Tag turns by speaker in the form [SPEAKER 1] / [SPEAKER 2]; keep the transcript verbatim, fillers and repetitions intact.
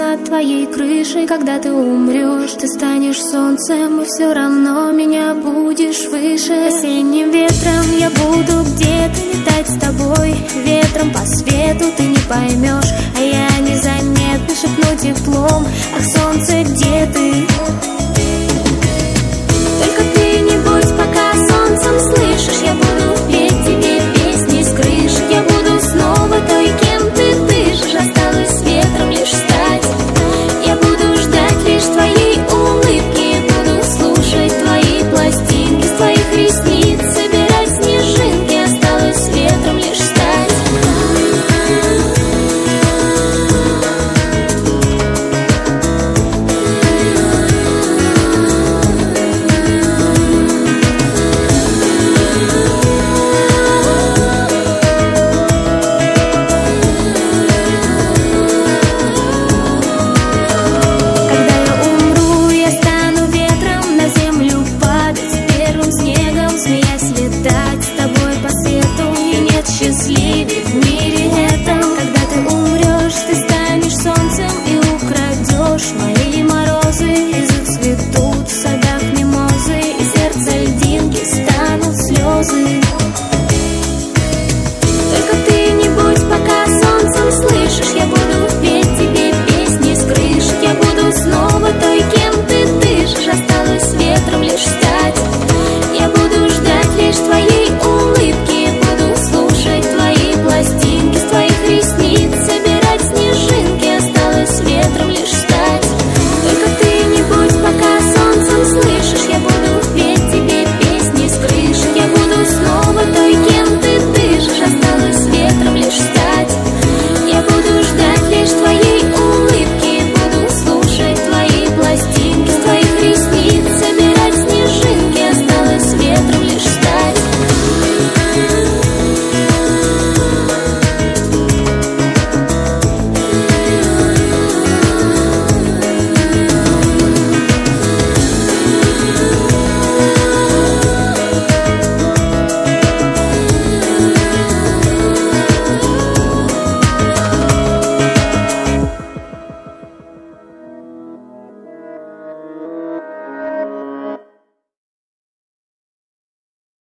[SPEAKER 1] над твоей крышей. Когда ты умрешь, ты станешь солнцем, и все равно меня будешь выше. Осенним ветром я буду где-то летать с тобой. Ветром по свету ты не поймешь, а я незаметно шепну теплом. Ах, солнце, где ты?